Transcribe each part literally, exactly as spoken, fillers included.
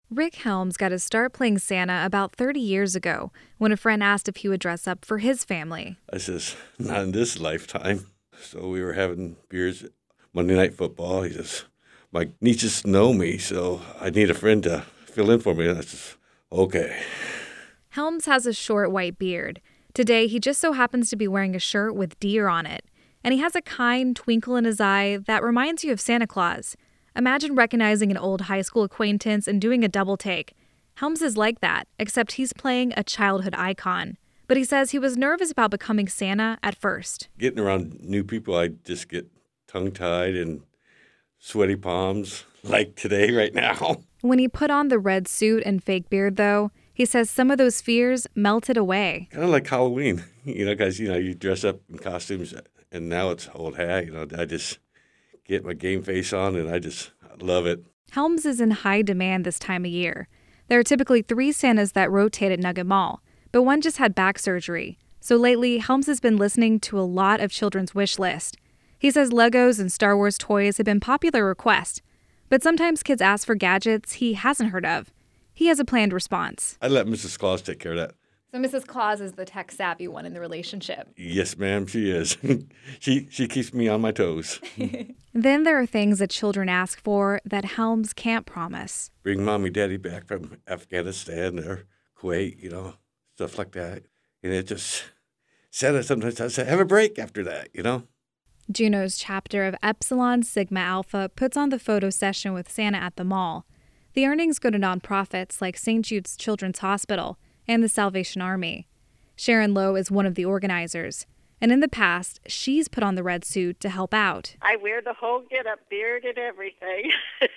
Rick Helms got his start playing Santa about thirty years ago when a friend asked if he would dress up for his family. I says, not in this lifetime. So we were having beers Monday Night Football. He says, my nieces know me, so I need a friend to fill in for me. And I says, okay. Helms has a short white beard. Today, he just so happens to be wearing a shirt with deer on it. And he has a kind twinkle in his eye that reminds you of Santa Claus. Imagine recognizing an old high school acquaintance and doing a double take. Helms is like that, except he's playing a childhood icon. But he says he was nervous about becoming Santa at first. Getting around new people, I just get tongue-tied and sweaty palms, like today, right now. When he put on the red suit and fake beard, though, he says some of those fears melted away. Kind of like Halloween, you know, because, you know, you dress up in costumes, and now it's old hat, you know, I just get my game face on, and I just love it. Helms is in high demand this time of year. There are typically three Santas that rotate at Nugget Mall, but one just had back surgery. So lately, Helms has been listening to a lot of children's wish list. He says Legos and Star Wars toys have been popular requests, but sometimes kids ask for gadgets he hasn't heard of. He has a planned response. I let Missus Claus take care of that. So Missus Claus is the tech-savvy one in the relationship. Yes, ma'am, she is. she she keeps me on my toes. Then there are things that children ask for that Helms can't promise. Bring mommy, daddy back from Afghanistan or Kuwait, you know, stuff like that. And it just, Santa sometimes I say, have a break after that, you know. Juneau's chapter of Epsilon Sigma Alpha puts on the photo session with Santa at the mall. The earnings go to nonprofits like Saint Jude's Children's Hospital and the Salvation Army. Sharon Lowe is one of the organizers, and in the past, she's put on the red suit to help out. I wear the whole get-up, beard and everything.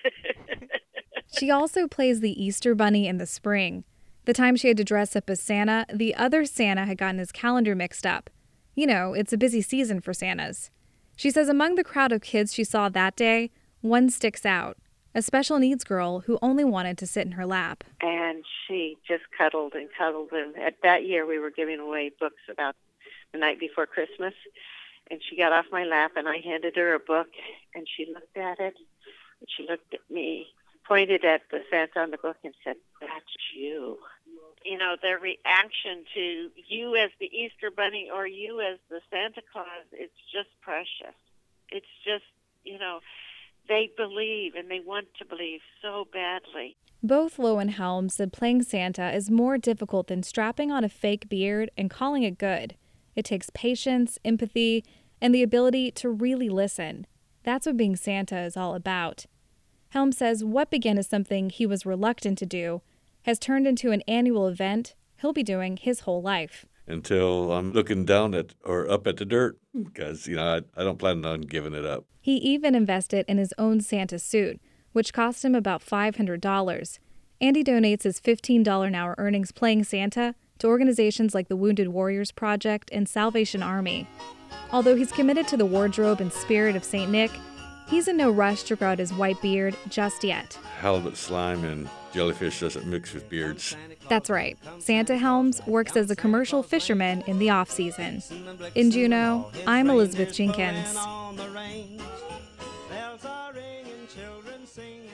She also plays the Easter Bunny in the spring. The time she had to dress up as Santa, the other Santa had gotten his calendar mixed up. You know, it's a busy season for Santas. She says among the crowd of kids she saw that day, one sticks out. A special needs girl who only wanted to sit in her lap. And she just cuddled and cuddled. And at that year, we were giving away books about the night before Christmas. And she got off my lap, and I handed her a book, and she looked at it, and she looked at me, pointed at the Santa on the book, and said, that's you. You know, their reaction to you as the Easter Bunny or you as the Santa Claus, it's just precious. It's just, you know, they believe, and they want to believe so badly. Both Lowe and Helms said playing Santa is more difficult than strapping on a fake beard and calling it good. It takes patience, empathy, and the ability to really listen. That's what being Santa is all about. Helms says what began as something he was reluctant to do has turned into an annual event he'll be doing his whole life. Until I'm looking down at or up at the dirt, because, you know, I, I don't plan on giving it up. He even invested in his own Santa suit, which cost him about five hundred dollars. And he donates his fifteen dollars an hour earnings playing Santa to organizations like the Wounded Warriors Project and Salvation Army. Although he's committed to the wardrobe and spirit of Saint Nick, he's in no rush to grow out his white beard just yet. Halibut slime and jellyfish doesn't mix with beards. That's right. Santa Helms works as a commercial fisherman in the off-season. In Juneau, I'm Elizabeth Jenkins. Bells are ringing, children sing.